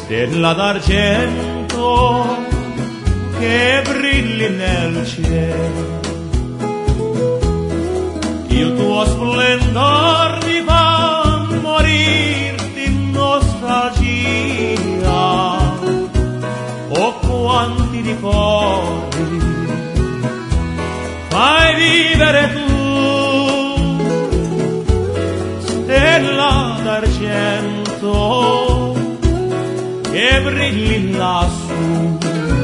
stella d'argento che brilli nel cielo. Il tuo splendor mi fa morir di nostalgia. Oh, quanti ricordi fai vivere tu, stella d'argento che brilli lassù.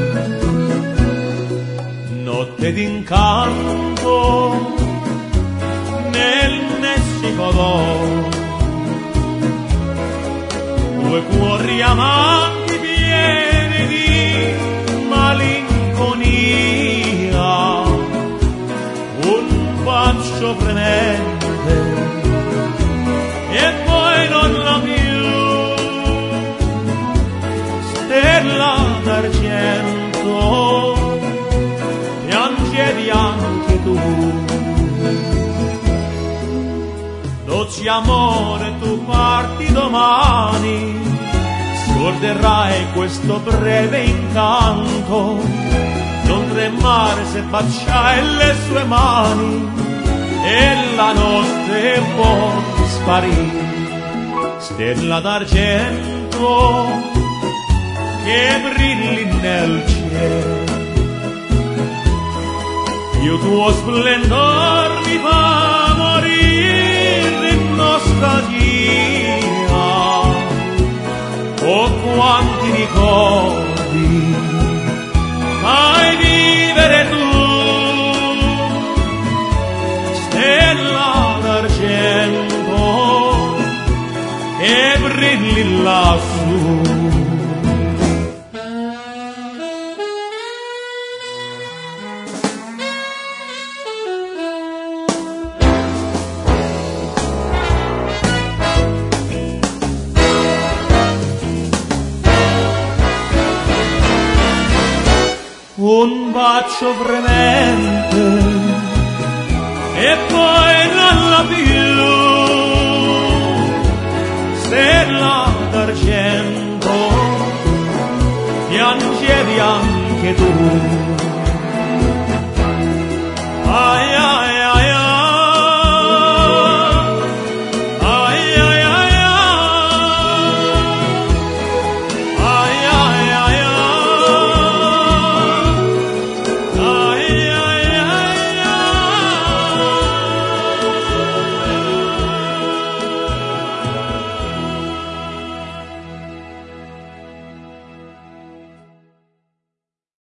Notte d'incanto nel Messico d'oro, due cuori amanti pieni di malinconia, un bacio fremente e poi non la più, stella d'argento, piangevi anche tu. Dolce amore, tu parti domani, scorderai questo breve incanto, non tremare se baciai le sue mani e la notte può sparire. Stella d'argento che brilli nel cielo, il tuo splendor mi fa morire di nostalgia. Oh, quanti ricordi fai vivere tu, stella d'argento che brilli lassù. Un bacio fremente e poi non la più, stella d'argento, piangevi anche tu.